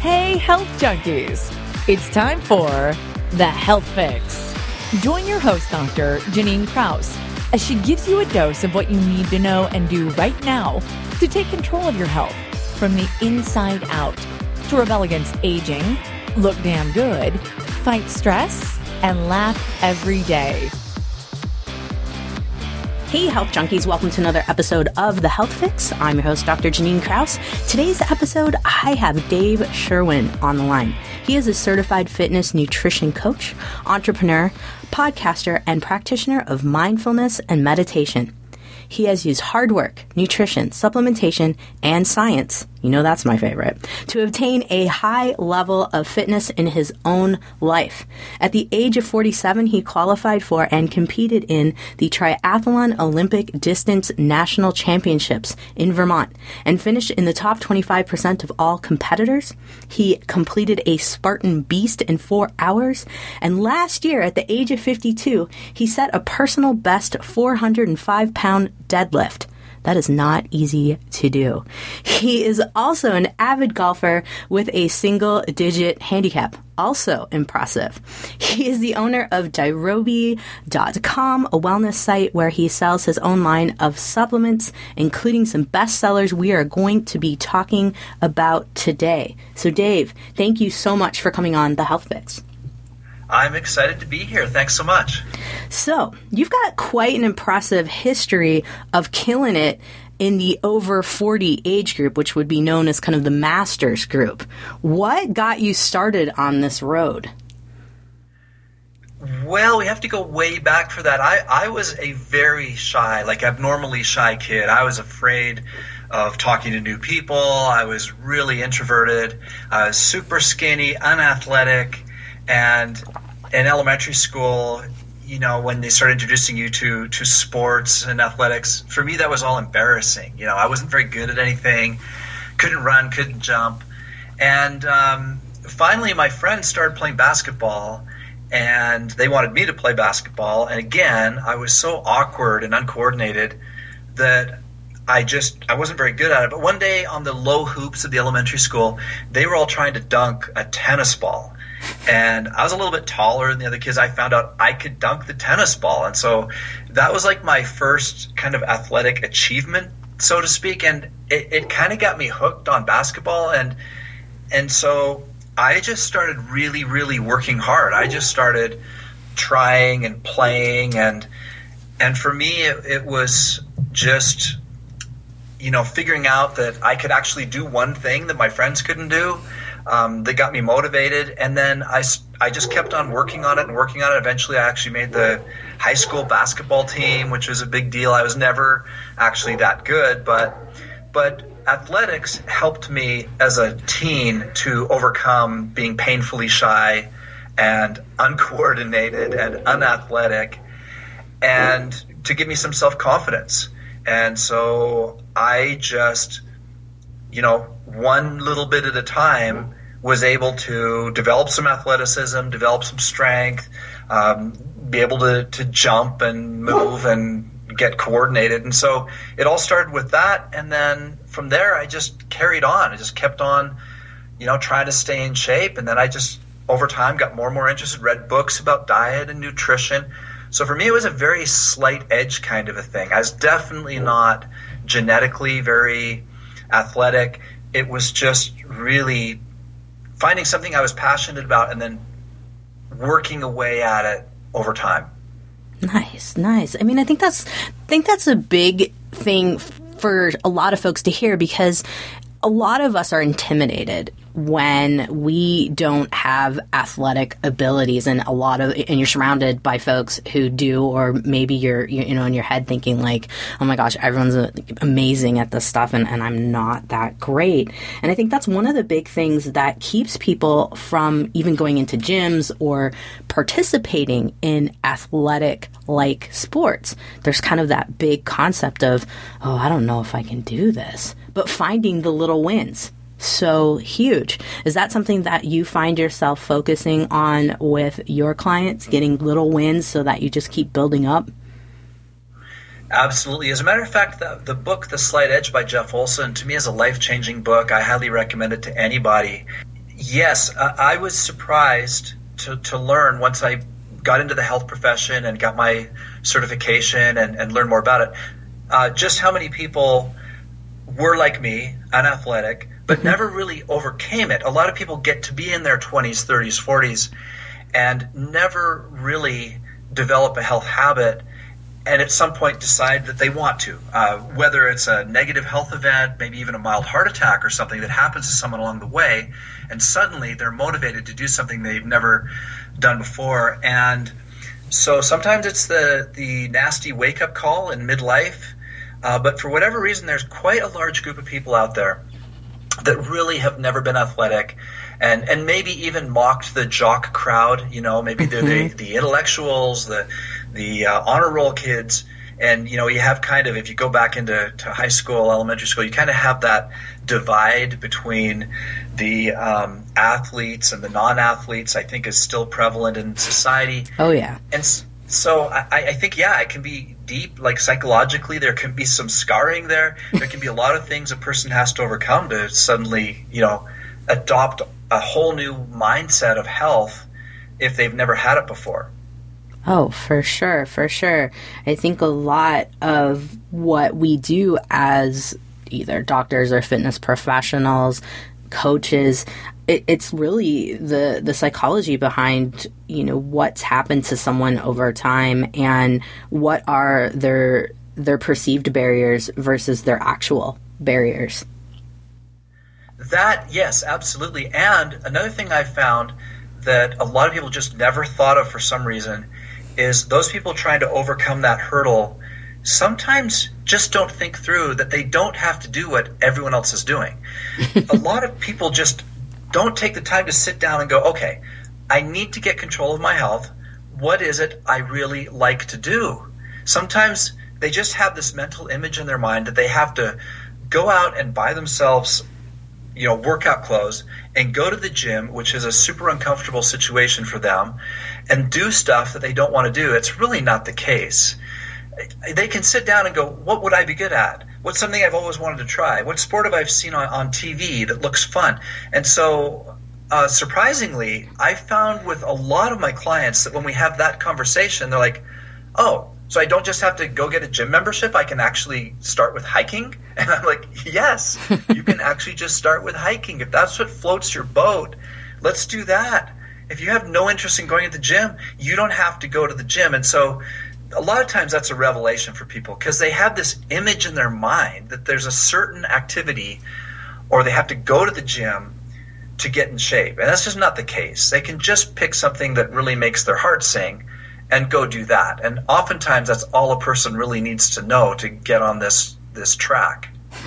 Hey, health junkies! It's time for The Health Fix. Join your host, Dr. Janine Krause, as she gives you a dose of what you need to know and do right now to take control of your health from the inside out, to rebel against aging, look damn good, fight stress, and laugh every day. Hey, health junkies, welcome to another episode of The Health Fix. I'm your host, Dr. Janine Krause. Today's episode, I have Dave Sherwin on the line. He is a certified fitness nutrition coach, entrepreneur, podcaster, and practitioner of mindfulness and meditation. He has used hard work, nutrition, supplementation, and science, you know that's my favorite, to obtain a high level of fitness in his own life. At the age of 47, he qualified for and competed in the Triathlon Olympic Distance National Championships in Vermont and finished in the top 25% of all competitors. He completed a Spartan Beast in 4 hours, and last year, at the age of 52, he set a personal best 405-pound deadlift. That is not easy to do. He is also an avid golfer with a single-digit handicap. Also impressive. He is the owner of Dirobi.com, a wellness site where he sells his own line of supplements, including some bestsellers we are going to be talking about today. So Dave, thank you so much for coming on The Health Fix. I'm excited to be here. Thanks so much. So, you've got quite an impressive history of killing it in the over 40 age group, which would be known as kind of the masters group. What got you started on this road? Well, we have to go way back for that. I was a very shy, abnormally shy kid. I was afraid of talking to new people. I was really introverted. I was super skinny, unathletic. And in elementary school, you know, when they started introducing you to sports and athletics, for me that was all embarrassing. You know, I wasn't very good at anything, couldn't run, couldn't jump. And finally my friends started playing basketball, and they wanted me to play basketball. And again, I was so awkward and uncoordinated that I wasn't very good at it. But one day on the low hoops of the elementary school, they were all trying to dunk a tennis ball. And I was a little bit taller than the other kids. I found out I could dunk the tennis ball. And so that was like my first kind of athletic achievement, so to speak. And it kind of got me hooked on basketball. And so I just started really, really working hard. I just started trying and playing. And for me, it was just, you know, figuring out that I could actually do one thing that my friends couldn't do. That got me motivated, and then I just kept on working on it. Eventually, I actually made the high school basketball team, which was a big deal. I was never actually that good, but athletics helped me as a teen to overcome being painfully shy and uncoordinated and unathletic, and to give me some self-confidence. And so I just, you know, one little bit at a time, was able to develop some athleticism, develop some strength, be able to jump and move and get coordinated. And so it all started with that. And then from there, I just carried on. I just kept on, you know, trying to stay in shape. And then I just, over time, got more and more interested, read books about diet and nutrition. So for me, it was a very slight edge kind of a thing. I was definitely not genetically very athletic. It was just really finding something I was passionate about and then working away at it over time. Nice. I mean, I think that's a big thing for a lot of folks to hear, because a lot of us are intimidated when we don't have athletic abilities, and you're surrounded by folks who do, or maybe you're in your head thinking like, oh my gosh, everyone's amazing at this stuff and I'm not that great. And I think that's one of the big things that keeps people from even going into gyms or participating in athletic like sports. There's kind of that big concept of, oh, I don't know if I can do this, but finding the little wins. So huge. Is that something that you find yourself focusing on with your clients, getting little wins so that you just keep building up? Absolutely. As a matter of fact, the book, The Slight Edge by Jeff Olson, to me is a life-changing book. I highly recommend it to anybody. Yes, I was surprised to learn once I got into the health profession and got my certification and learned more about it, just how many people were like me, unathletic, but never really overcame it. A lot of people get to be in their 20s, 30s, 40s, and never really develop a health habit, and at some point decide that they want to, whether it's a negative health event, maybe even a mild heart attack or something that happens to someone along the way, and suddenly they're motivated to do something they've never done before. And so sometimes it's the nasty wake-up call in midlife, but for whatever reason, there's quite a large group of people out there that really have never been athletic, and maybe even mocked the jock crowd. You know, maybe they're the intellectuals, the honor roll kids. And, you know, you have kind of, if you go back into high school, elementary school, you kind of have that divide between the athletes and the non-athletes, I think is still prevalent in society. Oh, yeah. And so I think, yeah, it can be deep, like psychologically, there can be some scarring there. There can be a lot of things a person has to overcome to suddenly, you know, adopt a whole new mindset of health if they've never had it before. Oh, for sure, for sure. I think a lot of what we do as either doctors or fitness professionals, coaches, it's really the psychology behind, you know, what's happened to someone over time and what are their perceived barriers versus their actual barriers. That, yes, absolutely. And another thing I found that a lot of people just never thought of for some reason is those people trying to overcome that hurdle sometimes just don't think through that they don't have to do what everyone else is doing. A lot of people just don't take the time to sit down and go, okay, I need to get control of my health. What is it I really like to do? Sometimes they just have this mental image in their mind that they have to go out and buy themselves, you know, workout clothes and go to the gym, which is a super uncomfortable situation for them, and do stuff that they don't want to do. It's really not the case. They can sit down and go, what would I be good at? What's something I've always wanted to try? What sport have I seen on TV that looks fun? And so surprisingly, I found with a lot of my clients that when we have that conversation, they're like, oh, so I don't just have to go get a gym membership. I can actually start with hiking. And I'm like, yes, you can actually just start with hiking. If that's what floats your boat, let's do that. If you have no interest in going to the gym, you don't have to go to the gym. And so a lot of times that's a revelation for people because they have this image in their mind that there's a certain activity or they have to go to the gym to get in shape. And that's just not the case. They can just pick something that really makes their heart sing and go do that. And oftentimes that's all a person really needs to know to get on this track.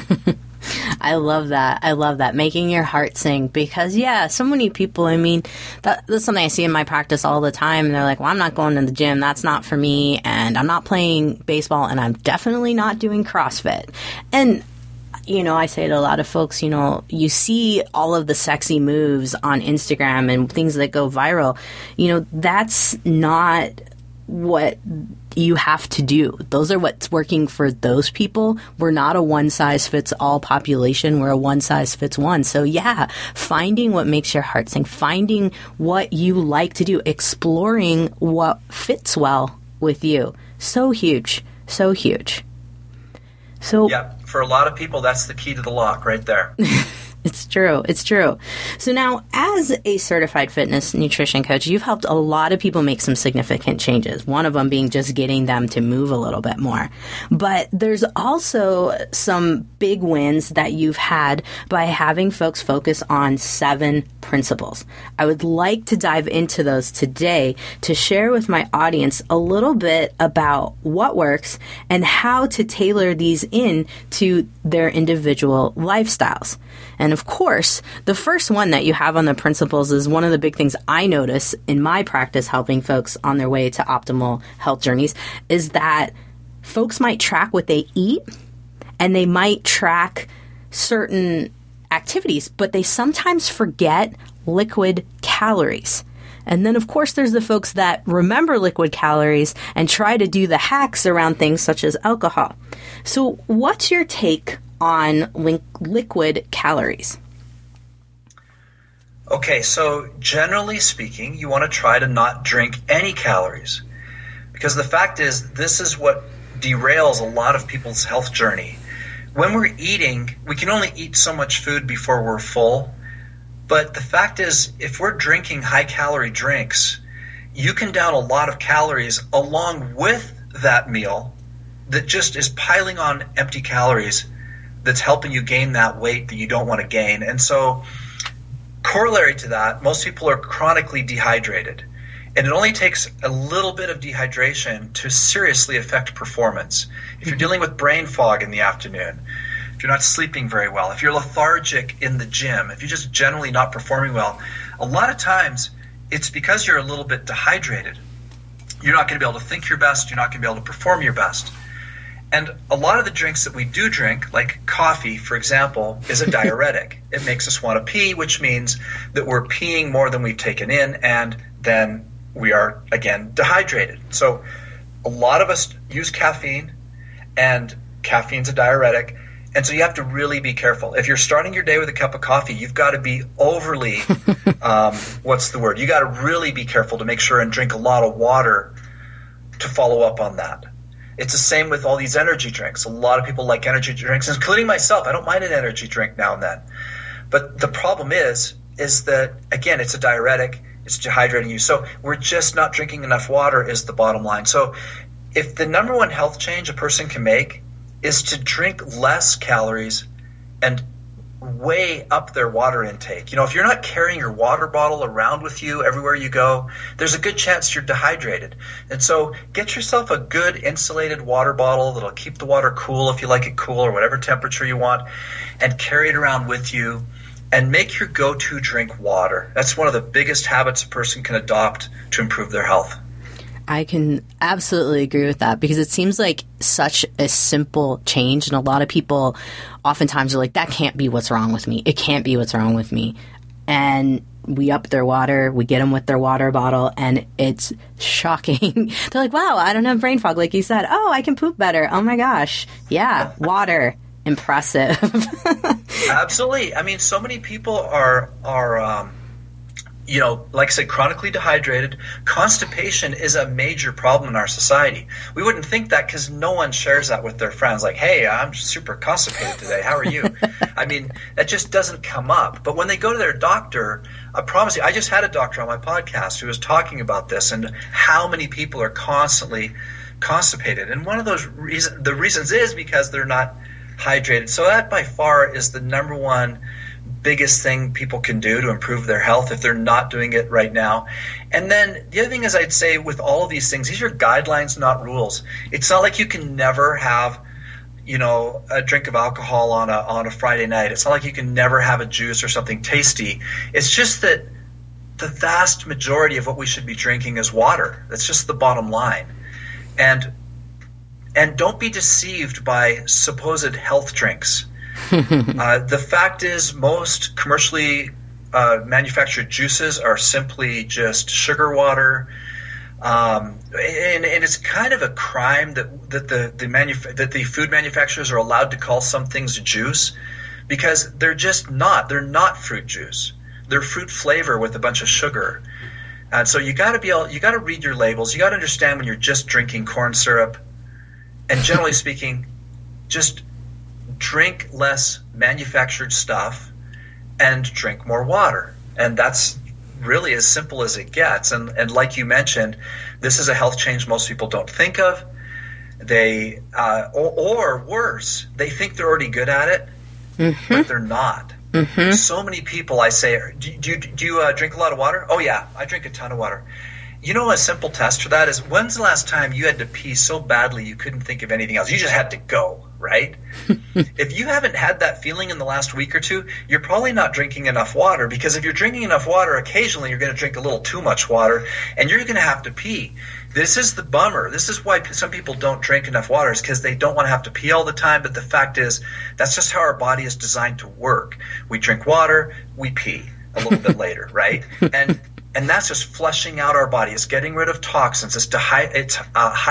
I love that. I love that. Making your heart sing because, yeah, so many people, I mean, that's something I see in my practice all the time. And they're like, well, I'm not going to the gym. That's not for me. And I'm not playing baseball. And I'm definitely not doing CrossFit. And you know, I say to a lot of folks, you know, you see all of the sexy moves on Instagram and things that go viral. You know, that's not what you have to do. Those are what's working for those people. We're not a one-size-fits-all population. We're a one-size-fits-one. So, yeah, finding what makes your heart sing, finding what you like to do, exploring what fits well with you. So huge. So huge. So, yeah, for a lot of people, that's the key to the lock right there. It's true. It's true. So now, as a certified fitness nutrition coach, you've helped a lot of people make some significant changes, one of them being just getting them to move a little bit more. But there's also some big wins that you've had by having folks focus on 7 principles. I would like to dive into those today to share with my audience a little bit about what works and how to tailor these in to their individual lifestyles. And of course, the first one that you have on the principles is one of the big things I notice in my practice helping folks on their way to optimal health journeys is that folks might track what they eat and they might track certain activities, but they sometimes forget liquid calories. And then, of course, there's the folks that remember liquid calories and try to do the hacks around things such as alcohol. So what's your take on liquid calories? Okay, so generally speaking, you want to try to not drink any calories, because the fact is, this is what derails a lot of people's health journey. When we're eating, we can only eat so much food before we're full, but the fact is, if we're drinking high-calorie drinks, you can down a lot of calories along with that meal that just is piling on empty calories that's helping you gain that weight that you don't want to gain. And so corollary to that, most people are chronically dehydrated. And it only takes a little bit of dehydration to seriously affect performance. If you're dealing with brain fog in the afternoon, if you're not sleeping very well, if you're lethargic in the gym, if you're just generally not performing well, a lot of times it's because you're a little bit dehydrated. You're not going to be able to think your best. You're not going to be able to perform your best. And a lot of the drinks that we do drink, like coffee, for example, is a diuretic. It makes us want to pee, which means that we're peeing more than we've taken in, and then we are, again, dehydrated. So a lot of us use caffeine, and caffeine's a diuretic, and so you have to really be careful. If you're starting your day with a cup of coffee, you've got to be overly, you got to really be careful to make sure and drink a lot of water to follow up on that. It's the same with all these energy drinks. A lot of people like energy drinks, including myself. I don't mind an energy drink now and then. But the problem is that, again, it's a diuretic. It's dehydrating you. So we're just not drinking enough water is the bottom line. So if the number one health change a person can make is to drink less calories and way up their water intake. You know, if you're not carrying your water bottle around with you everywhere you go, there's a good chance you're dehydrated. And so get yourself a good insulated water bottle that'll keep the water cool if you like it cool or whatever temperature you want, and carry it around with you, and make your go-to drink water. That's one of the biggest habits a person can adopt to improve their health. I can absolutely agree with that, because it seems like such a simple change, and a lot of people oftentimes are like, that can't be what's wrong with me. It can't be what's wrong with me. And we up their water, we get them with their water bottle, and it's shocking. They're like, wow, I don't have brain fog, like you said. Oh, I can poop better. Oh my gosh. Yeah, water. Impressive. Absolutely. I mean, so many people are like I said, chronically dehydrated. Constipation is a major problem in our society. We wouldn't think that because no one shares that with their friends. Like, hey, I'm super constipated today. How are you? I mean, that just doesn't come up. But when they go to their doctor, I promise you, I just had a doctor on my podcast who was talking about this and how many people are constantly constipated. And one of those reasons is because they're not hydrated. So that by far is the number one biggest thing people can do to improve their health if they're not doing it right now. And then the other thing is, I'd say with all of these things, these are guidelines, not rules. It's not like you can never have, a drink of alcohol on a Friday night. It's not like you can never have a juice or something tasty. It's just that the vast majority of what we should be drinking is water. That's just the bottom line. And don't be deceived by supposed health drinks. The fact is, most commercially manufactured juices are simply just sugar water, and it's kind of a crime that the food manufacturers are allowed to call some things juice, because they're not fruit juice. They're fruit flavor with a bunch of sugar. And so you got to read your labels. You got to understand when you're just drinking corn syrup, and generally speaking, just drink less manufactured stuff and drink more water. And that's really as simple as it gets. And like you mentioned, this is a health change most people don't think of. They or worse, they think they're already good at it, but they're not. Mm-hmm. So many people, I say, do you drink a lot of water? Oh yeah, I drink a ton of water. A simple test for that is, when's the last time you had to pee so badly you couldn't think of anything else? You just had to go, right? If you haven't had that feeling in the last week or two, you're probably not drinking enough water, because if you're drinking enough water, occasionally you're going to drink a little too much water, and you're going to have to pee. This is the bummer. This is why some people don't drink enough water, is because they don't want to have to pee all the time. But the fact is, that's just how our body is designed to work. We drink water, we pee a little bit later, right? And that's just flushing out our body. It's getting rid of toxins. It's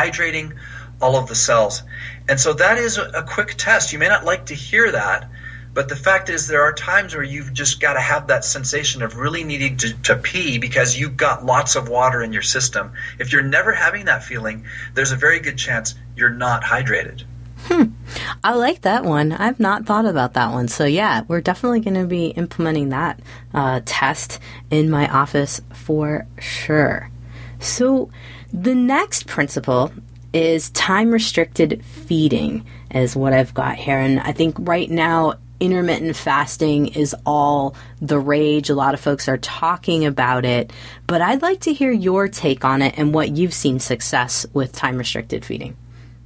hydrating all of the cells. And so that is a quick test. You may not like to hear that, But the fact is, there are times where you've just got to have that sensation of really needing to pee because you've got lots of water in your system. If you're never having that feeling, there's a very good chance you're not hydrated. I like that one. I've not thought about that one. So yeah, we're definitely going to be implementing that test in my office for sure. So the next principle is time-restricted feeding is what I've got here. And I think right now, intermittent fasting is all the rage. A lot of folks are talking about it. But I'd like to hear your take on it and what you've seen success with time-restricted feeding.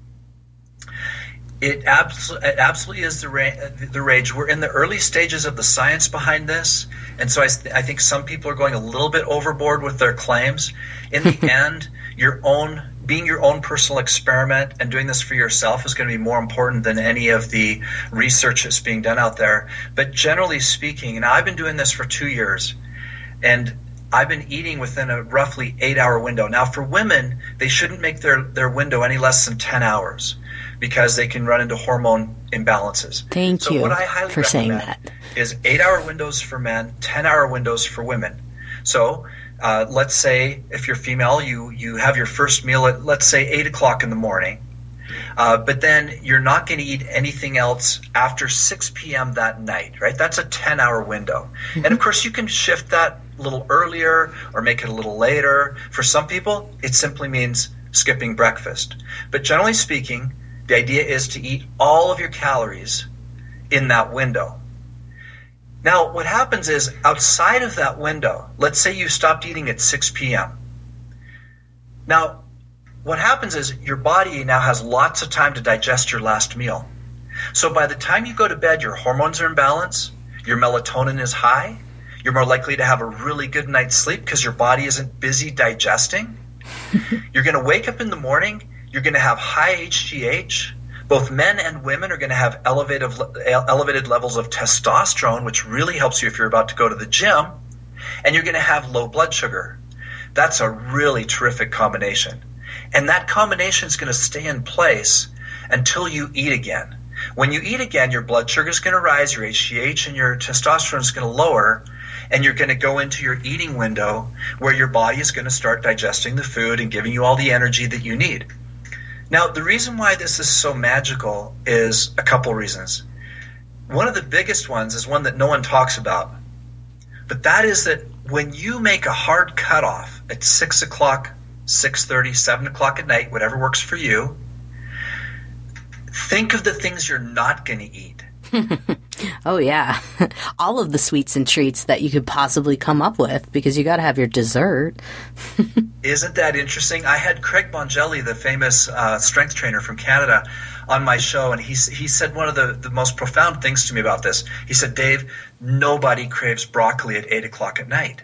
It absolutely is the rage. We're in the early stages of the science behind this, and so I think some people are going a little bit overboard with their claims. In the end, being your own personal experiment and doing this for yourself is going to be more important than any of the research that's being done out there. But generally speaking, and I've been doing this for 2 years, and I've been eating within a roughly 8-hour window. Now, for women, they shouldn't make their window any less than 10 hours because they can run into hormone imbalances. Thank you what I highly for saying recommend that. is 8-hour windows for men, 10-hour windows for women. So let's say if you're female, you have your first meal at, let's say, 8 o'clock in the morning. But then you're not going to eat anything else after 6 p.m. that night, right? That's a 10-hour window. Mm-hmm. And, of course, you can shift that a little earlier or make it a little later. For some people, it simply means skipping breakfast. But generally speaking, the idea is to eat all of your calories in that window. Now, what happens is outside of that window, let's say you stopped eating at 6 p.m. Now, what happens is your body now has lots of time to digest your last meal. So by the time you go to bed, your hormones are in balance, your melatonin is high, you're more likely to have a really good night's sleep because your body isn't busy digesting. You're going to wake up in the morning, you're going to have high HGH. Both men and women are going to have elevated levels of testosterone, which really helps you if you're about to go to the gym, and you're going to have low blood sugar. That's a really terrific combination. And that combination is going to stay in place until you eat again. When you eat again, your blood sugar is going to rise, your HGH and your testosterone is going to lower, and you're going to go into your eating window where your body is going to start digesting the food and giving you all the energy that you need. Now, the reason why this is so magical is a couple reasons. One of the biggest ones is one that no one talks about, but that is that when you make a hard cutoff at 6 o'clock, 6:30, 7 o'clock at night, whatever works for you, think of the things you're not going to eat. Oh, yeah. All of the sweets and treats that you could possibly come up with because you got to have your dessert. Isn't that interesting? I had Craig Bongelli, the famous strength trainer from Canada, on my show, and he said one of the most profound things to me about this. He said, Dave, nobody craves broccoli at 8 o'clock at night.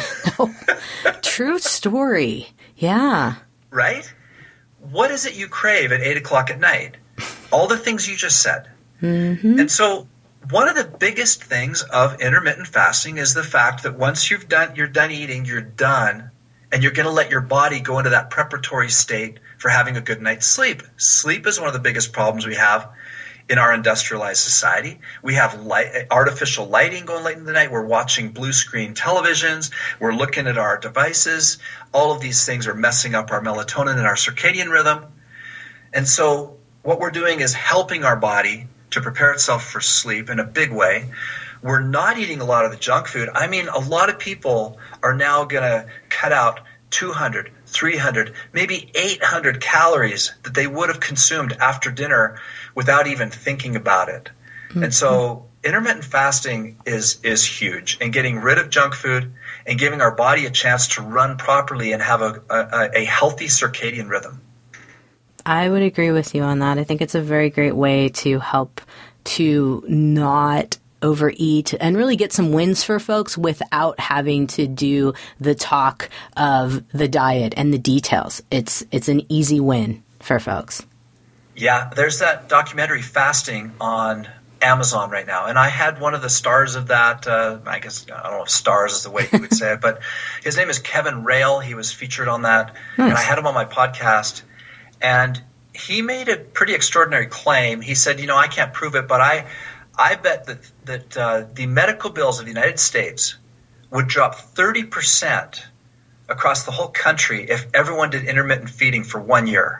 True story. Yeah. Right? What is it you crave at 8 o'clock at night? All the things you just said. Mm-hmm. And so one of the biggest things of intermittent fasting is the fact that once you're done eating, you're done, and you're going to let your body go into that preparatory state for having a good night's sleep. Sleep is one of the biggest problems we have in our industrialized society. We have artificial lighting going late in the night. We're watching blue screen televisions. We're looking at our devices. All of these things are messing up our melatonin and our circadian rhythm. And so what we're doing is helping our body to prepare itself for sleep in a big way. We're not eating a lot of the junk food. I mean, a lot of people are now going to cut out 200, 300, maybe 800 calories that they would have consumed after dinner without even thinking about it. Mm-hmm. And so intermittent fasting is huge, and getting rid of junk food and giving our body a chance to run properly and have a healthy circadian rhythm. I would agree with you on that. I think it's a very great way to help to not overeat and really get some wins for folks without having to do the talk of the diet and the details. It's an easy win for folks. Yeah, there's that documentary Fasting on Amazon right now, and I had one of the stars of that, I guess, I don't know if stars is the way you would say it, but his name is Kevin Rail. He was featured on that, nice. And I had him on my podcast. And he made a pretty extraordinary claim. He said, I can't prove it, but I bet that the medical bills of the United States would drop 30% across the whole country if everyone did intermittent feeding for 1 year.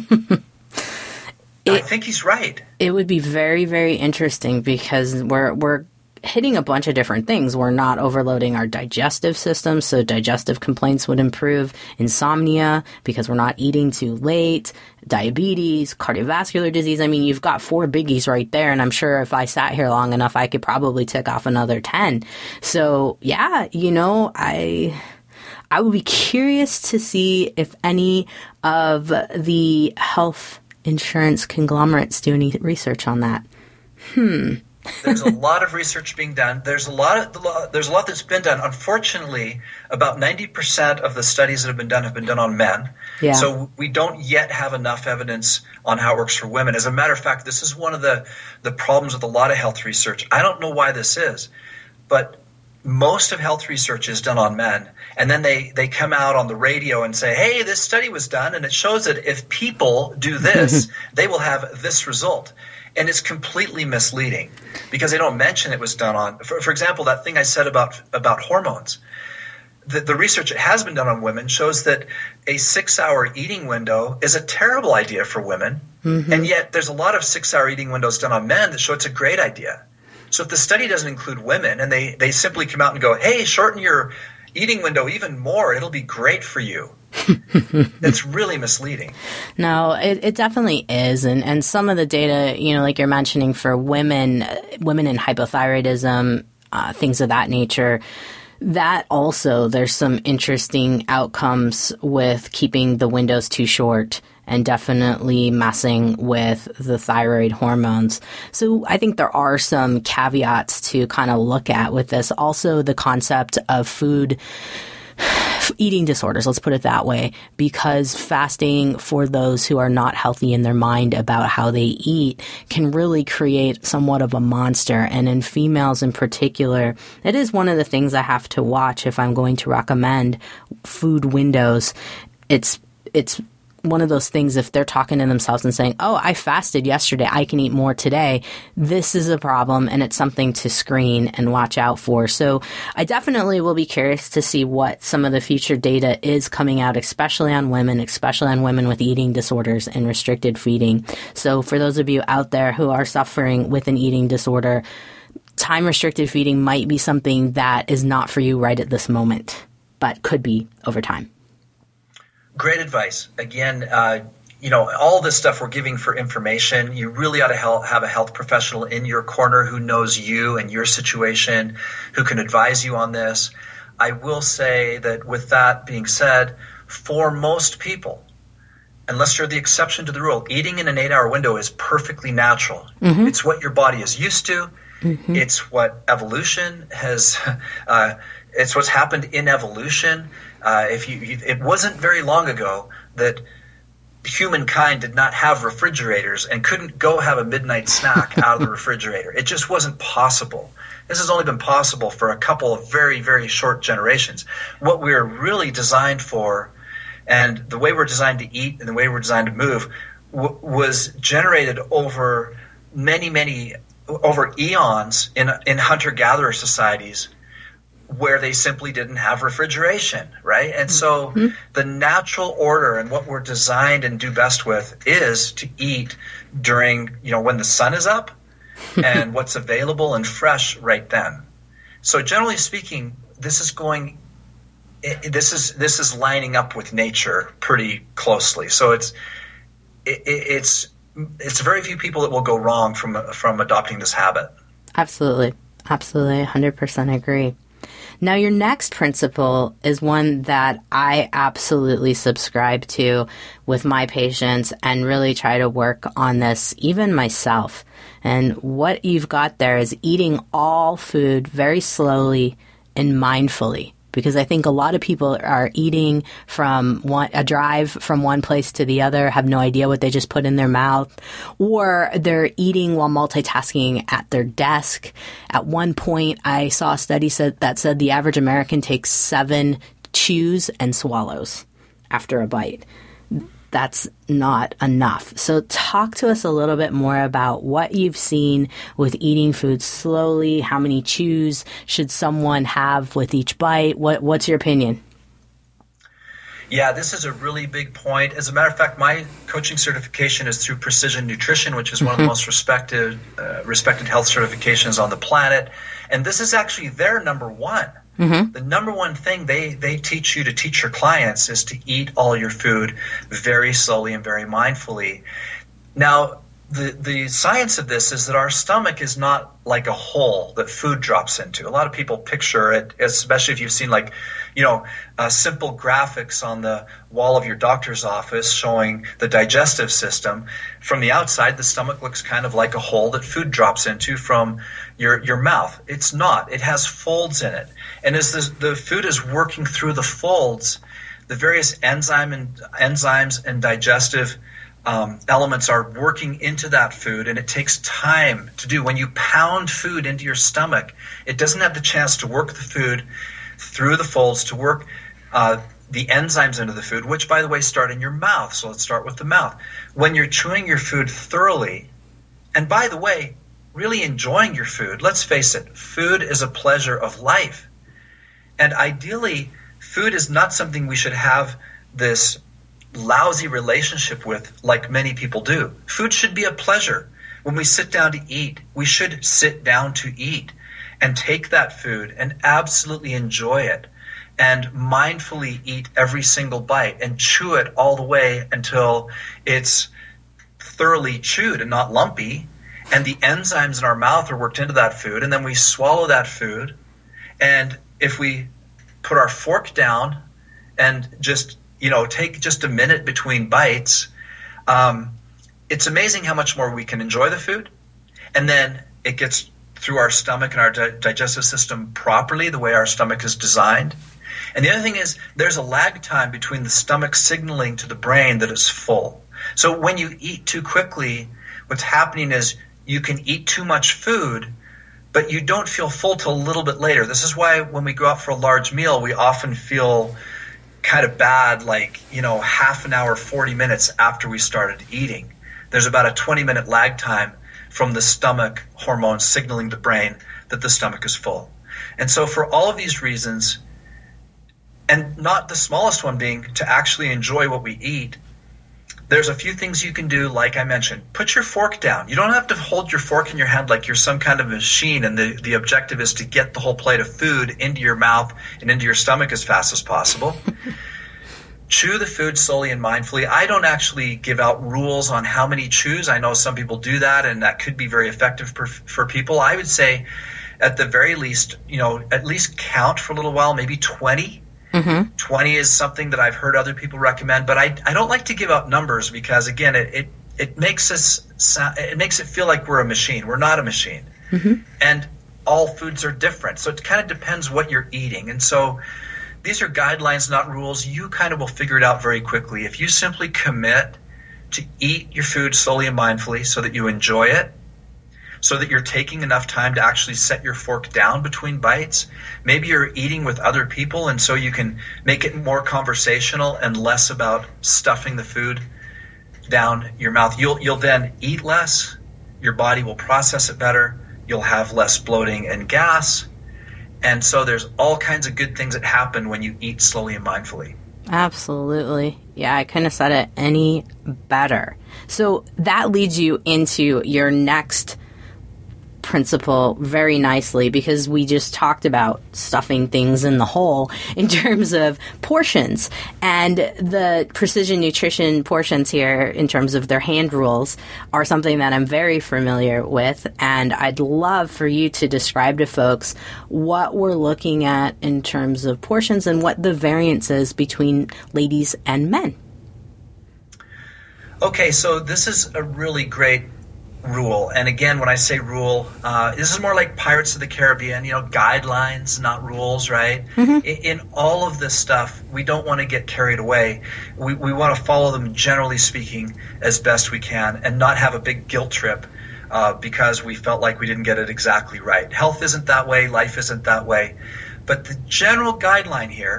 I think he's right. It would be very, very interesting because we're hitting a bunch of different things. We're not overloading our digestive system, so digestive complaints would improve. Insomnia, because we're not eating too late. Diabetes, cardiovascular disease. I mean, you've got 4 biggies right there, and I'm sure if I sat here long enough, I could probably tick off another 10. So, yeah, I would be curious to see if any of the health insurance conglomerates do any research on that. There's a lot of research being done. There's a lot that's been done. Unfortunately, about 90% of the studies that have been done on men. Yeah. So we don't yet have enough evidence on how it works for women. As a matter of fact, this is one of the problems with a lot of health research. I don't know why this is, but most of health research is done on men. And then they come out on the radio and say, hey, this study was done, and it shows that if people do this, they will have this result. And it's completely misleading because they don't mention it was done on, for example, that thing I said about hormones. The research that has been done on women shows that a 6-hour eating window is a terrible idea for women. And yet there's a lot of 6-hour eating windows done on men that show it's a great idea. So if the study doesn't include women and they simply come out and go, hey, shorten your eating window even more, it'll be great for you. It's really misleading. No, it definitely is. And some of the data, like you're mentioning for women in hypothyroidism, things of that nature, that also there's some interesting outcomes with keeping the windows too short and definitely messing with the thyroid hormones. So I think there are some caveats to kind of look at with this. Also, the concept of eating disorders, let's put it that way, because fasting for those who are not healthy in their mind about how they eat can really create somewhat of a monster. And in females in particular, it is one of the things I have to watch if I'm going to recommend food windows. It's one of those things, if they're talking to themselves and saying, oh, I fasted yesterday, I can eat more today, this is a problem, and it's something to screen and watch out for. So I definitely will be curious to see what some of the future data is coming out, especially on women with eating disorders and restricted feeding. So for those of you out there who are suffering with an eating disorder, time-restricted feeding might be something that is not for you right at this moment, but could be over time. Great advice. Again, all this stuff we're giving for information, you really ought to have a health professional in your corner who knows you and your situation, who can advise you on this. I will say that with that being said, for most people, unless you're the exception to the rule, eating in an 8-hour window is perfectly natural. It's what your body is used to. It's what evolution has it's what's happened in evolution. It wasn't very long ago that humankind did not have refrigerators and couldn't go have a midnight snack out of the refrigerator. It just wasn't possible. This has only been possible for a couple of very, very short generations. What we're really designed for, and the way we're designed to eat and the way we're designed to move, was generated over over eons in hunter-gatherer societies, where they simply didn't have refrigeration, right? And so the natural order and what we're designed and do best with is to eat during, when the sun is up and what's available and fresh right then. So generally speaking, this is lining up with nature pretty closely. So it's very few people that will go wrong from adopting this habit. Absolutely. 100% agree. Now, your next principle is one that I absolutely subscribe to with my patients and really try to work on this, even myself. And what you've got there is eating all food very slowly and mindfully. Because I think a lot of people are eating from a drive from one place to the other, have no idea what they just put in their mouth, or they're eating while multitasking at their desk. At one point, I saw a study that said the average American takes 7 chews and swallows after a bite. that's not enough. So talk to us a little bit more about what you've seen with eating food slowly. How many chews should someone have with each bite? What's your opinion? Yeah, this is a really big point. As a matter of fact, my coaching certification is through Precision Nutrition, which is one of the most respected health certifications on the planet. And this is actually their number one. The number one thing they teach you to teach your clients is to eat all your food very slowly and very mindfully. Now, the science of this is that our stomach is not like a hole that food drops into. A lot of people picture it, especially if you've seen simple graphics on the wall of your doctor's office showing the digestive system. From the outside, the stomach looks kind of like a hole that food drops into from your mouth. It's not. It has folds in it. And as the food is working through the folds, the various enzymes and digestive elements are working into that food, and it takes time to do. When you pound food into your stomach, it doesn't have the chance to work the food through the folds, to work the enzymes into the food, which, by the way, start in your mouth. So let's start with the mouth. When you're chewing your food thoroughly, and by the way, really enjoying your food, let's face it, food is a pleasure of life. And ideally, food is not something we should have this lousy relationship with like many people do. Food should be a pleasure. When we sit down to eat, we should sit down to eat and take that food and absolutely enjoy it and mindfully eat every single bite and chew it all the way until it's thoroughly chewed and not lumpy, and the enzymes in our mouth are worked into that food, and then we swallow that food. And if we put our fork down and just take just a minute between bites, it's amazing how much more we can enjoy the food. And then it gets through our stomach and our digestive system properly, the way our stomach is designed. And the other thing is there's a lag time between the stomach signaling to the brain that it's full. So when you eat too quickly, what's happening is you can eat too much food, but you don't feel full till a little bit later. This is why when we go out for a large meal, we often feel kind of bad, half an hour, 40 minutes after we started eating. There's about a 20-minute lag time from the stomach hormones signaling the brain that the stomach is full. And so for all of these reasons, and not the smallest one being to actually enjoy what we eat, there's a few things you can do, like I mentioned. Put your fork down. You don't have to hold your fork in your hand like you're some kind of machine, and the objective is to get the whole plate of food into your mouth and into your stomach as fast as possible. Chew the food slowly and mindfully. I don't actually give out rules on how many chews. I know some people do that, and that could be very effective for people. I would say at the very least, at least count for a little while, maybe 20. 20 is something that I've heard other people recommend, but I don't like to give out numbers because, again, it makes it feel like we're a machine. We're not a machine. And all foods are different. So it kind of depends what you're eating. And so these are guidelines, not rules. You kind of will figure it out very quickly. If you simply commit to eat your food slowly and mindfully so that you enjoy it, so that you're taking enough time to actually set your fork down between bites. Maybe you're eating with other people, and so you can make it more conversational and less about stuffing the food down your mouth. You'll then eat less. Your body will process it better. You'll have less bloating and gas. And so there's all kinds of good things that happen when you eat slowly and mindfully. Absolutely. Yeah, I couldn't have said it any better. So that leads you into your next principle very nicely, because we just talked about stuffing things in the hole in terms of portions, and the Precision Nutrition portions here in terms of their hand rules are something that I'm very familiar with, and I'd love for you to describe to folks what we're looking at in terms of portions and what the variance is between ladies and men. Okay, so this is a really great rule. And again, when I say rule, this is more like Pirates of the Caribbean, guidelines, not rules, right? In all of this stuff, we don't want to get carried away. We want to follow them, generally speaking, as best we can and not have a big guilt trip because we felt like we didn't get it exactly right. Health isn't that way. Life isn't that way. But the general guideline here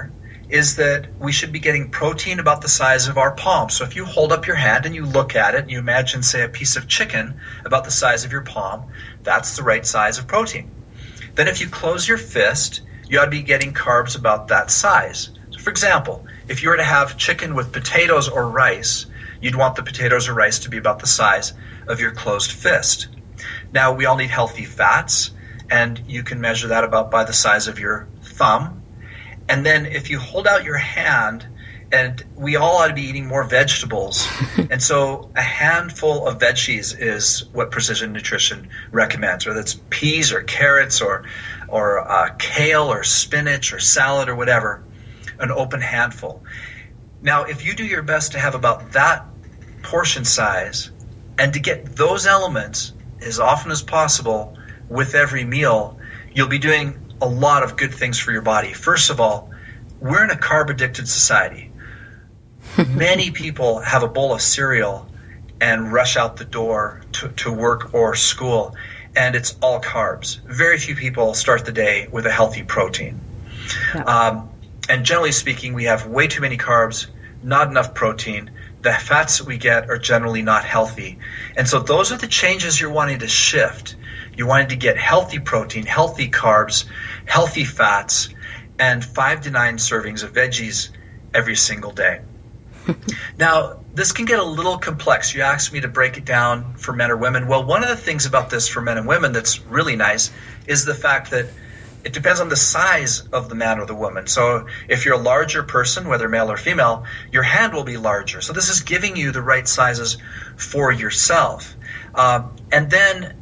is that we should be getting protein about the size of our palm. So if you hold up your hand and you look at it and you imagine, say, a piece of chicken about the size of your palm, that's the right size of protein. Then if you close your fist, you ought to be getting carbs about that size. So for example, if you were to have chicken with potatoes or rice, you'd want the potatoes or rice to be about the size of your closed fist. Now, we all need healthy fats, and you can measure that about by the size of your thumb. And then if you hold out your hand, and we all ought to be eating more vegetables. And so a handful of veggies is what Precision Nutrition recommends, whether it's peas or carrots or kale or spinach or salad or whatever, an open handful. Now, if you do your best to have about that portion size and to get those elements as often as possible with every meal, you'll be doing a lot of good things for your body. First of all, we're in a carb-addicted society. Many people have a bowl of cereal and rush out the door to work or school, and it's all carbs. Very few people start the day with a healthy protein. Yeah. And generally speaking, we have way too many carbs, not enough protein. The fats that we get are generally not healthy. And so those are the changes you're wanting to shift. You're wanting to get healthy protein, healthy carbs, healthy fats, and 5 to 9 servings of veggies every single day. Now, this can get a little complex. You asked me to break it down for men or women. Well, one of the things about this for men and women that's really nice is the fact that it depends on the size of the man or the woman. So if you're a larger person, whether male or female, your hand will be larger. So this is giving you the right sizes for yourself. And then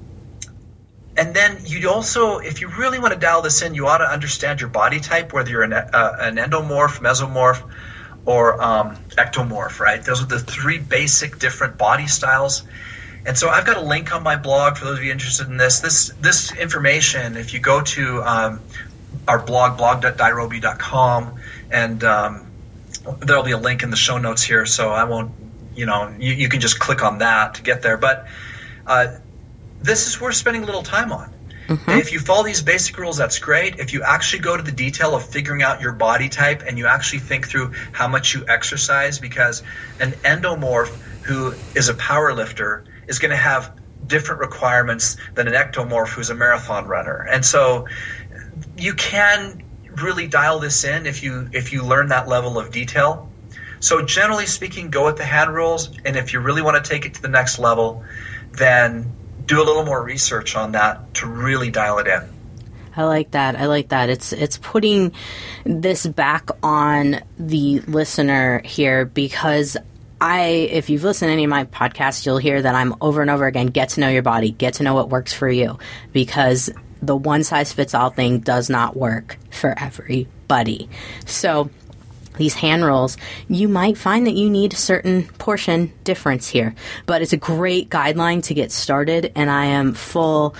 you also, if you really want to dial this in, you ought to understand your body type, whether you're an endomorph, mesomorph, or ectomorph, right? Those are the 3 basic different body styles. And so I've got a link on my blog for those of you interested in this. This information, if you go to our blog, blog.dirobi.com, and there'll be a link in the show notes here, so I won't, you can just click on that to get there. But this is worth spending a little time on. Mm-hmm. If you follow these basic rules, that's great. If you actually go to the detail of figuring out your body type and you actually think through how much you exercise, because an endomorph who is a power lifter is going to have different requirements than an ectomorph who's a marathon runner. And so you can really dial this in if you learn that level of detail. So generally speaking, go with the hand rules, and if you really want to take it to the next level, then do a little more research on that to really dial it in. I like that. It's putting this back on the listener here, because if you've listened to any of my podcasts, you'll hear that I'm over and over again, get to know your body, get to know what works for you, because the one-size-fits-all thing does not work for everybody. So these hand rolls, you might find that you need a certain portion difference here, but it's a great guideline to get started, and I am full,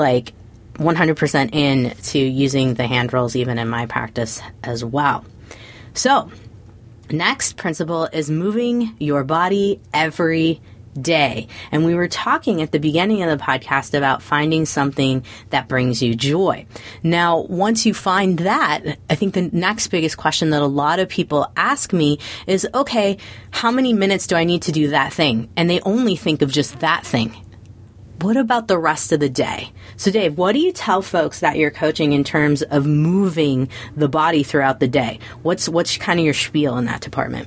100% in to using the hand rolls even in my practice as well. So next principle is moving your body every day. And we were talking at the beginning of the podcast about finding something that brings you joy. Now, once you find that, I think the next biggest question that a lot of people ask me is, okay, how many minutes do I need to do that thing? And they only think of just that thing. What about the rest of the day? So Dave, what do you tell folks that you're coaching in terms of moving the body throughout the day? What's kind of your spiel in that department?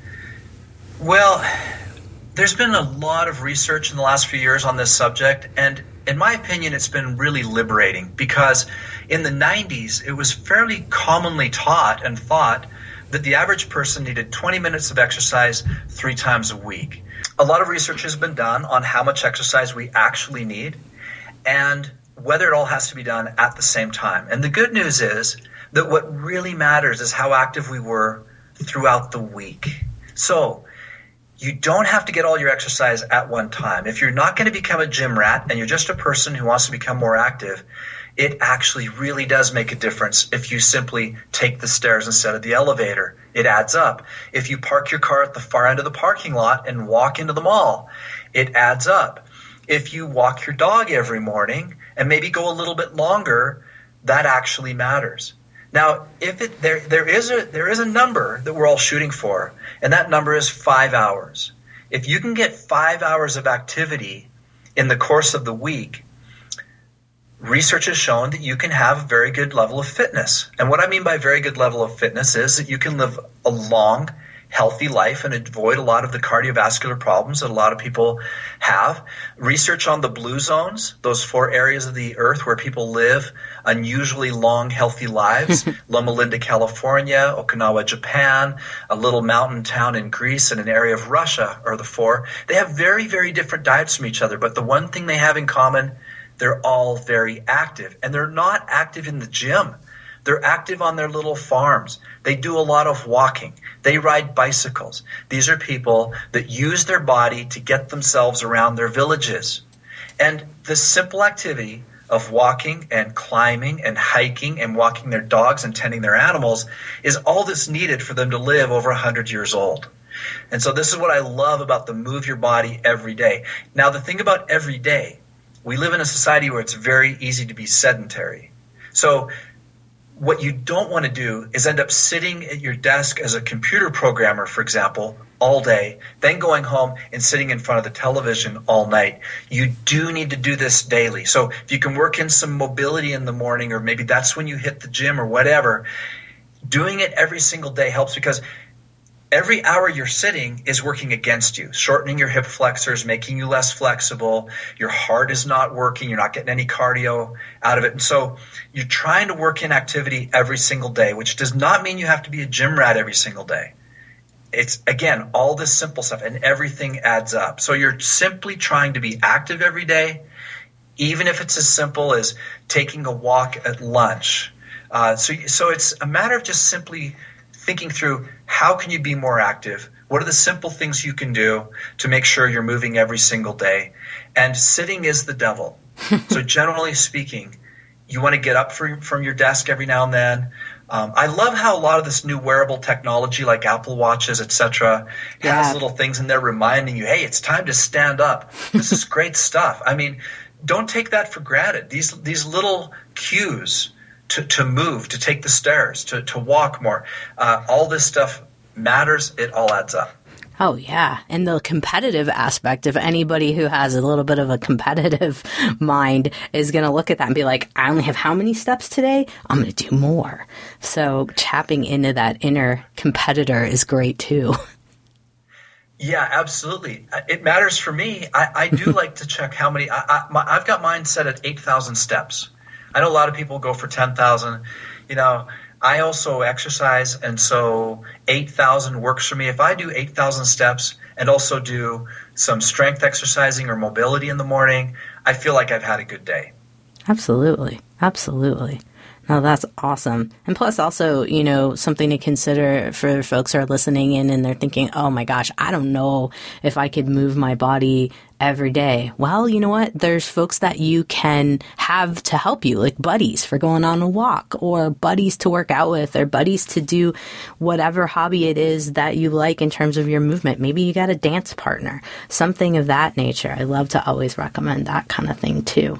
Well, there's been a lot of research in the last few years on this subject, and in my opinion, it's been really liberating, because in the 90s, it was fairly commonly taught and thought that the average person needed 20 minutes of exercise 3 times a week. A lot of research has been done on how much exercise we actually need and whether it all has to be done at the same time. And the good news is that what really matters is how active we were throughout the week. So you don't have to get all your exercise at one time. If you're not going to become a gym rat and you're just a person who wants to become more active, it actually really does make a difference if you simply take the stairs instead of the elevator. It adds up. If you park your car at the far end of the parking lot and walk into the mall, it adds up. If you walk your dog every morning and maybe go a little bit longer, that actually matters. Now, there is a number that we're all shooting for, and that number is 5 hours. If you can get 5 hours of activity in the course of the week, research has shown that you can have a very good level of fitness. And what I mean by very good level of fitness is that you can live a long, healthy life and avoid a lot of the cardiovascular problems that a lot of people have. Research on the blue zones, those 4 areas of the earth where people live unusually long, healthy lives. Loma Linda, California, Okinawa, Japan, a little mountain town in Greece, and an area of Russia are the 4. They have very, very different diets from each other, but the one thing they have in common, they're all very active. And they're not active in the gym. They're active on their little farms. They do a lot of walking. They ride bicycles. These are people that use their body to get themselves around their villages. And the simple activity of walking and climbing and hiking and walking their dogs and tending their animals is all that's needed for them to live over 100 years old. And so this is what I love about the move your body every day. Now, the thing about every day, we live in a society where it's very easy to be sedentary. So what you don't want to do is end up sitting at your desk as a computer programmer, for example, all day, then going home and sitting in front of the television all night. You do need to do this daily. So if you can work in some mobility in the morning, or maybe that's when you hit the gym or whatever, doing it every single day helps, because every hour you're sitting is working against you, shortening your hip flexors, making you less flexible. Your heart is not working. You're not getting any cardio out of it. And so you're trying to work in activity every single day, which does not mean you have to be a gym rat every single day. It's, again, all this simple stuff, and everything adds up. So you're simply trying to be active every day, even if it's as simple as taking a walk at lunch. So it's a matter of just simply thinking through, how can you be more active? What are the simple things you can do to make sure you're moving every single day? And sitting is the devil. So generally speaking, you want to get up from your desk every now and then. I love how a lot of this new wearable technology like Apple Watches, etc., has little things in there reminding you, hey, it's time to stand up. This is great stuff. I mean, don't take that for granted. These little cues to move, to take the stairs, to walk more. All this stuff matters. It all adds up. Oh, yeah. And the competitive aspect of anybody who has a little bit of a competitive mind is going to look at that and be like, I only have how many steps today? I'm going to do more. So tapping into that inner competitor is great too. Yeah, absolutely. It matters for me. I do like to check how many. I've got mine set at 8,000 steps. I know a lot of people go for 10,000. You know, I also exercise, and so 8,000 works for me. If I do 8,000 steps and also do some strength exercising or mobility in the morning, I feel like I've had a good day. Absolutely. Absolutely. No, that's awesome. And plus also, you know, something to consider for folks who are listening in and they're thinking, oh my gosh, I don't know if I could move my body every day. Well, you know what? There's folks that you can have to help you, like buddies for going on a walk, or buddies to work out with, or buddies to do whatever hobby it is that you like in terms of your movement. Maybe you got a dance partner, something of that nature. I love to always recommend that kind of thing too.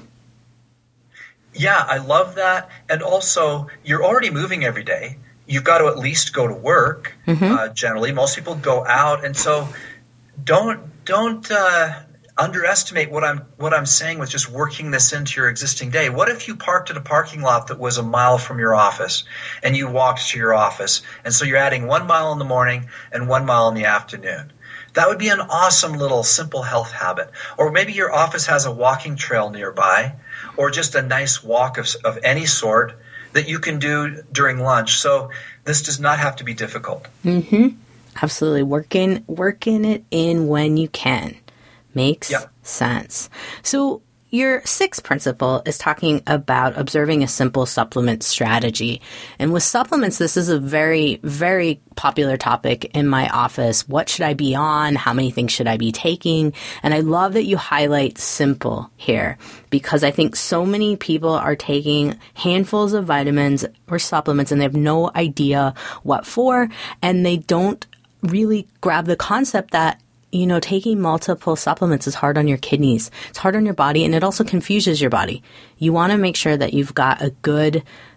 Yeah, I love that. And also, you're already moving every day. You've got to at least go to work. Generally, most people go out, and so don't underestimate what I'm saying with just working this into your existing day. What if you parked at a parking lot that was a mile from your office, and you walked to your office, and so you're adding 1 mile in the morning and 1 mile in the afternoon? That would be an awesome little simple health habit. Or maybe your office has a walking trail nearby, or just a nice walk of any sort that you can do during lunch. So this does not have to be difficult. Absolutely. Working it in when you can. Makes sense. So your 6th principle is talking about observing a simple supplement strategy. And with supplements, this is a very, very popular topic in my office. What should I be on? How many things should I be taking? And I love that you highlight simple here, because I think so many people are taking handfuls of vitamins or supplements and they have no idea what for, and they don't really grab the concept that, you know, taking multiple supplements is hard on your kidneys. It's hard on your body, and it also confuses your body. You want to make sure that you've got a good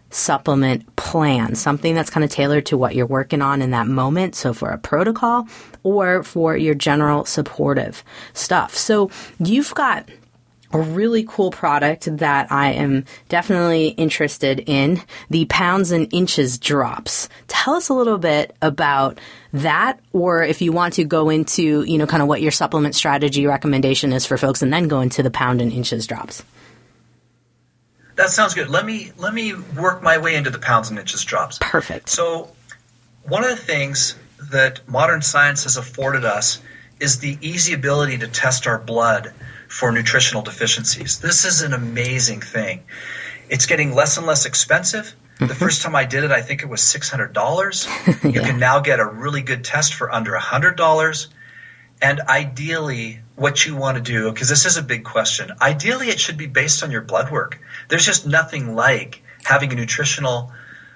supplement plan, something that's kind of tailored to what you're working on in that moment. So for a protocol or for your general supportive stuff. So you've got a really cool product that I am definitely interested in, the Pounds and Inches drops. Tell us a little bit about that, or if you want to go into, kind of what your supplement strategy recommendation is for folks, and then go into the Pound and Inches drops. That sounds good. Let me work my way into the Pounds and Inches drops. Perfect. So one of the things that modern science has afforded us is the easy ability to test our blood for nutritional deficiencies. This is an amazing thing. It's getting less and less expensive. The first time I did it, I think it was $600. You can now get a really good test for under $100. And ideally, what you want to do, because this is a big question, ideally it should be based on your blood work. There's just nothing like having a nutritional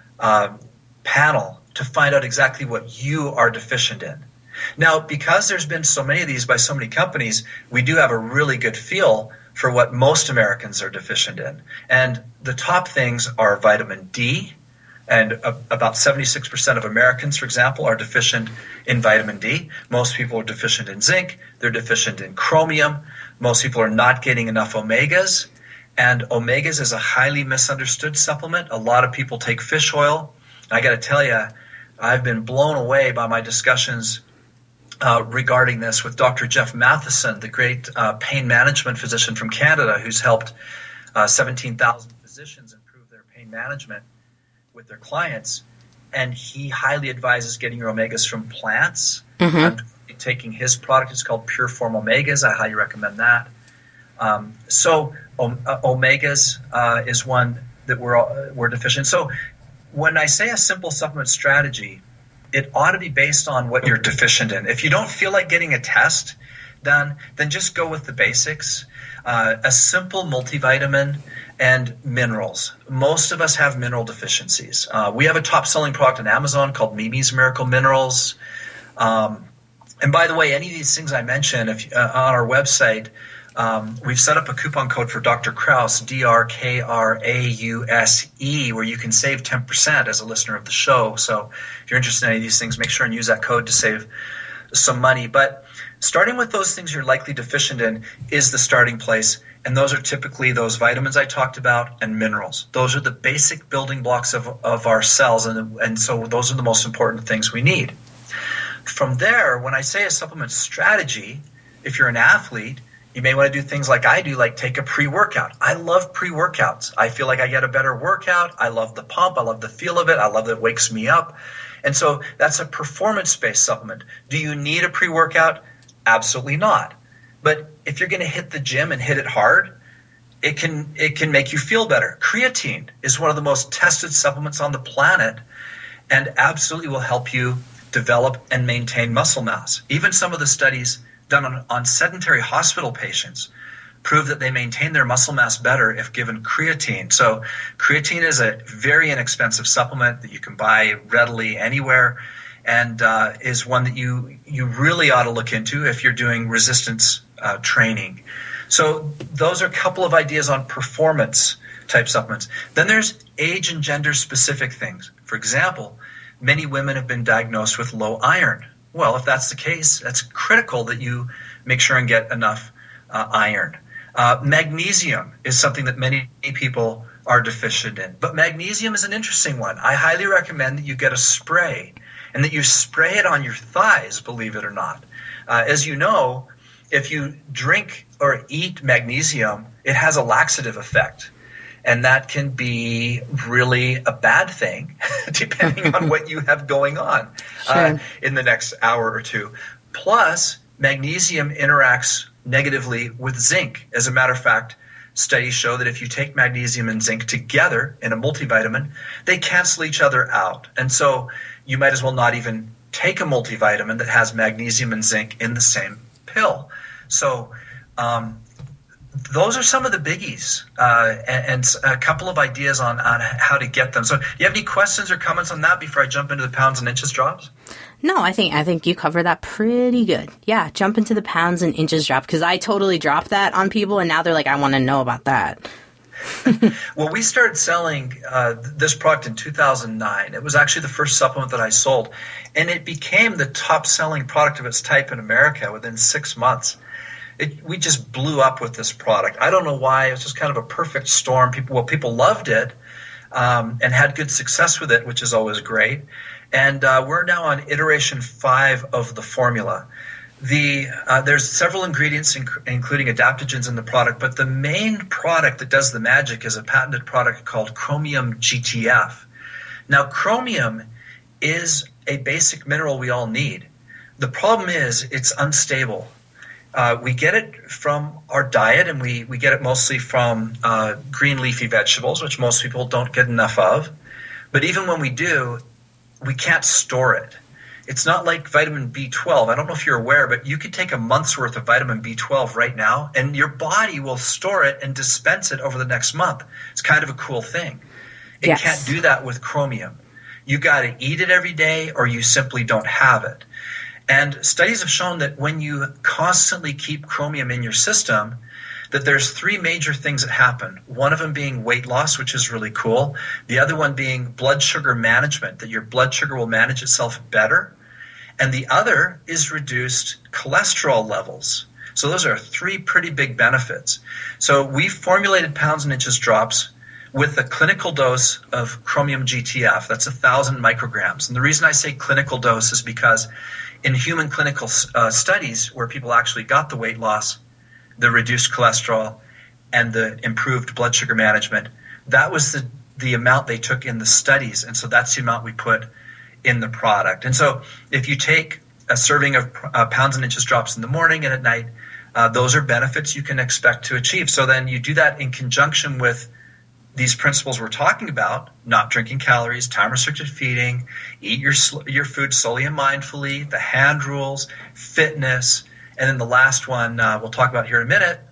panel to find out exactly what you are deficient in. Now, because there's been so many of these by so many companies, we do have a really good feel for what most Americans are deficient in. And the top things are vitamin D, and about 76% of Americans, for example, are deficient in vitamin D. Most people are deficient in zinc. They're deficient in chromium. Most people are not getting enough omegas. And omegas is a highly misunderstood supplement. A lot of people take fish oil. I got to tell you, I've been blown away by my discussions regarding this with Dr. Jeff Matheson, the great pain management physician from Canada, who's helped 17,000 physicians improve their pain management with their clients. And he highly advises getting your omegas from plants. I'm taking his product. It's called Pure Form Omegas. I highly recommend that. So omegas is one that we're deficient. So when I say a simple supplement strategy, it ought to be based on what you're deficient in. If you don't feel like getting a test done, then just go with the basics. A simple multivitamin and minerals. Most of us have mineral deficiencies. We have a top-selling product on Amazon called Mimi's Miracle Minerals. And by the way, any of these things I mentioned, on our website, we've set up a coupon code for Dr. Krause, DRKRAUSE, where you can save 10% as a listener of the show. So if you're interested in any of these things, make sure and use that code to save some money. But starting with those things you're likely deficient in is the starting place. And those are typically those vitamins I talked about and minerals. Those are the basic building blocks of our cells. And so those are the most important things we need. From there, when I say a supplement strategy, if you're an athlete, you may want to do things like I do, like take a pre-workout. I love pre-workouts. I feel like I get a better workout. I love the pump. I love the feel of it. I love that it wakes me up. And so that's a performance-based supplement. Do you need a pre-workout? Absolutely not. But if you're going to hit the gym and hit it hard, it can make you feel better. Creatine is one of the most tested supplements on the planet and absolutely will help you develop and maintain muscle mass. Even some of the studies done on sedentary hospital patients prove that they maintain their muscle mass better if given creatine. So creatine is a very inexpensive supplement that you can buy readily anywhere, and is one that you really ought to look into if you're doing resistance training. So those are a couple of ideas on performance type supplements. Then there's age and gender specific things. For example, many women have been diagnosed with low iron. Well, if that's the case, that's critical that you make sure and get enough iron. Magnesium is something that many people are deficient in. But magnesium is an interesting one. I highly recommend that you get a spray and that you spray it on your thighs, believe it or not. As you know, if you drink or eat magnesium, it has a laxative effect. And that can be really a bad thing, depending on what you have going on in the next hour or two. Plus, magnesium interacts negatively with zinc. As a matter of fact, studies show that if you take magnesium and zinc together in a multivitamin, they cancel each other out. And so you might as well not even take a multivitamin that has magnesium and zinc in the same pill. So those are some of the biggies, and a couple of ideas on how to get them. So do you have any questions or comments on that before I jump into the Pounds and Inches drops? No, I think you covered that pretty good. Yeah, jump into the Pounds and Inches drop, because I totally dropped that on people, and now they're like, I want to know about that. Well, we started selling this product in 2009. It was actually the first supplement that I sold, and it became the top-selling product of its type in America within 6 months. We just blew up with this product. I don't know why. It was just kind of a perfect storm. People loved it and had good success with it, which is always great. And we're now on iteration 5 of the formula. There's several ingredients, including adaptogens in the product, but the main product that does the magic is a patented product called Chromium GTF. Now, chromium is a basic mineral we all need. The problem is it's unstable. We get it from our diet, and we get it mostly from green leafy vegetables, which most people don't get enough of. But even when we do, we can't store it. It's not like vitamin B12. I don't know if you're aware, but you could take a month's worth of vitamin B12 right now, and your body will store it and dispense it over the next month. It's kind of a cool thing. It can't do that with chromium. You got to eat it every day, or you simply don't have it. And studies have shown that when you constantly keep chromium in your system, that there's 3 major things that happen. One of them being weight loss, which is really cool. The other one being blood sugar management, that your blood sugar will manage itself better. And the other is reduced cholesterol levels. So those are 3 pretty big benefits. So we formulated pounds and inches drops with a clinical dose of Chromium GTF. That's 1,000 micrograms. And the reason I say clinical dose is because in human clinical studies where people actually got the weight loss, the reduced cholesterol, and the improved blood sugar management, that was the amount they took in the studies. And so that's the amount we put in the product. And so if you take a serving of pounds and inches drops in the morning and at night, those are benefits you can expect to achieve. So then you do that in conjunction with these principles we're talking about: not drinking calories, time-restricted feeding, eat your food slowly and mindfully, the hand rules, fitness, and then the last one we'll talk about here in a minute.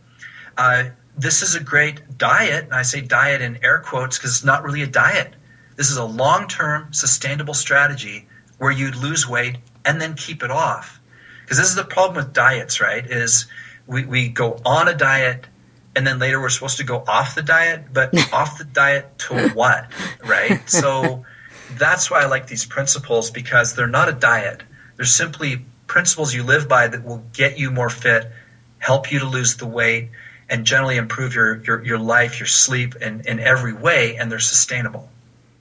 This is a great diet, and I say diet in air quotes because it's not really a diet. This is a long-term, sustainable strategy where you lose weight and then keep it off. Because this is the problem with diets, right, is we go on a diet, and then later we're supposed to go off the diet, but off the diet to what, right? So that's why I like these principles, because they're not a diet. They're simply principles you live by that will get you more fit, help you to lose the weight, and generally improve your life, your sleep, in every way, and they're sustainable.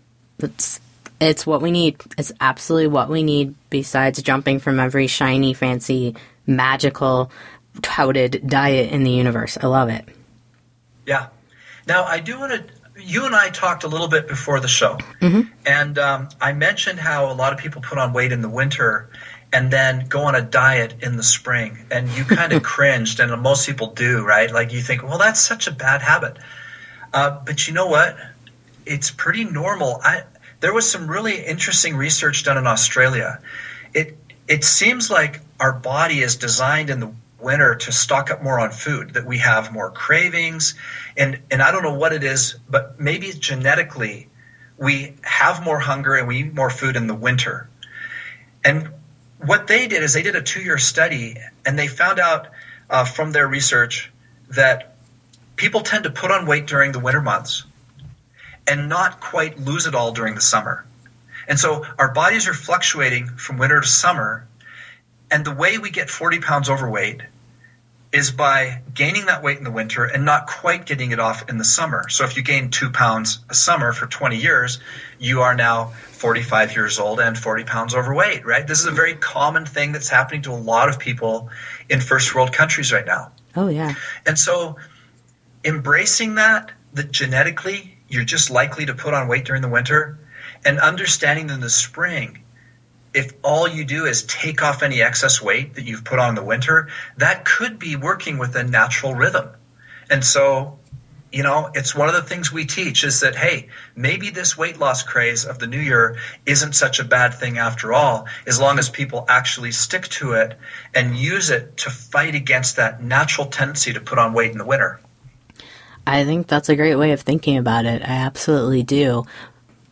It's what we need. It's absolutely what we need, besides jumping from every shiny, fancy, magical, touted diet in the universe. I love it. Yeah. Now, I do want to – you and I talked a little bit before the show, and I mentioned how a lot of people put on weight in the winter and then go on a diet in the spring, and you kind of cringed, and most people do, right? Like you think, well, that's such a bad habit. But you know what? It's pretty normal. There was some really interesting research done in Australia. It seems like our body is designed in the winter to stock up more on food, that we have more cravings, and I don't know what it is, but maybe genetically we have more hunger and we eat more food in the winter. And what they did is they did a 2-year study, and they found out from their research that people tend to put on weight during the winter months and not quite lose it all during the summer. And so our bodies are fluctuating from winter to summer, and the way we get 40 pounds overweight is by gaining that weight in the winter and not quite getting it off in the summer. So if you gain 2 pounds a summer for 20 years, you are now 45 years old and 40 pounds overweight, right? This is a very common thing that's happening to a lot of people in first world countries right now. Oh, yeah. And so embracing that genetically you're just likely to put on weight during the winter, and understanding that in the spring, if all you do is take off any excess weight that you've put on in the winter, that could be working with a natural rhythm. And so, you know, it's one of the things we teach is that, hey, maybe this weight loss craze of the new year isn't such a bad thing after all, as long as people actually stick to it and use it to fight against that natural tendency to put on weight in the winter. I think that's a great way of thinking about it. I absolutely do.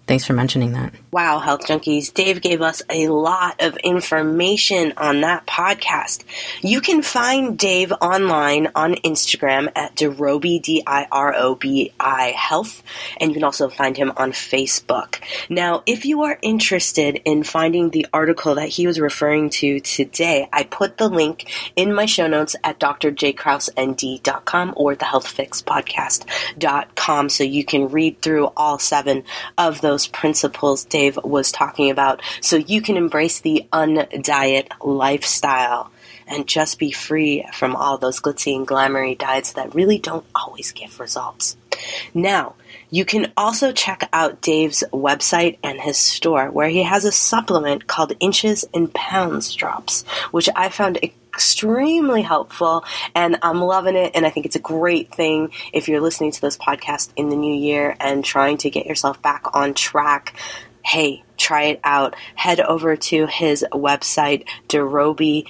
Thanks for mentioning that. Wow, Health Junkies. Dave gave us a lot of information on that podcast. You can find Dave online on Instagram at Dirobi, D-I-R-O-B-I Health, and you can also find him on Facebook. Now, if you are interested in finding the article that he was referring to today, I put the link in my show notes at drjkrausend.com or thehealthfixpodcast.com so you can read through all 7 of those principles Dave was talking about so you can embrace the undiet lifestyle and just be free from all those glitzy and glamoury diets that really don't always give results. Now, you can also check out Dave's website and his store where he has a supplement called Inches and Pounds Drops, which I found extremely helpful, and I'm loving it, and I think it's a great thing if you're listening to this podcast in the new year and trying to get yourself back on track. Hey, try it out. Head over to his website, Dirobi,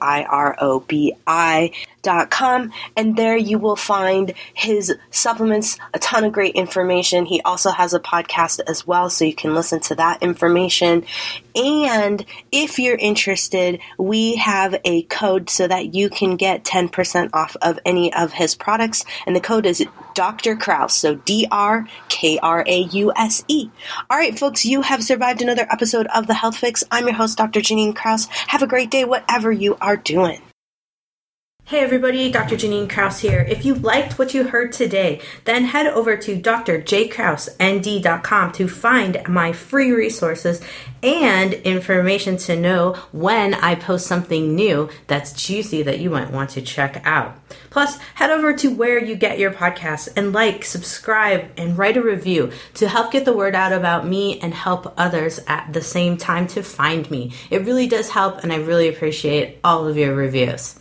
DIROBI.com, and there you will find his supplements, a ton of great information. He also has a podcast as well, so you can listen to that information. And if you're interested, we have a code so that you can get 10% off of any of his products, and the code is Dr. Krause, so DRKRAUSE. All right, folks, you have survived another episode of The Health Fix. I'm your host, Dr. Janine Krause. Have a great day, whatever you are doing. Hey everybody, Dr. Janine Krause here. If you liked what you heard today, then head over to drjkrausend.com to find my free resources and information to know when I post something new that's juicy that you might want to check out. Plus, head over to where you get your podcasts and subscribe, and write a review to help get the word out about me and help others at the same time to find me. It really does help, and I really appreciate all of your reviews.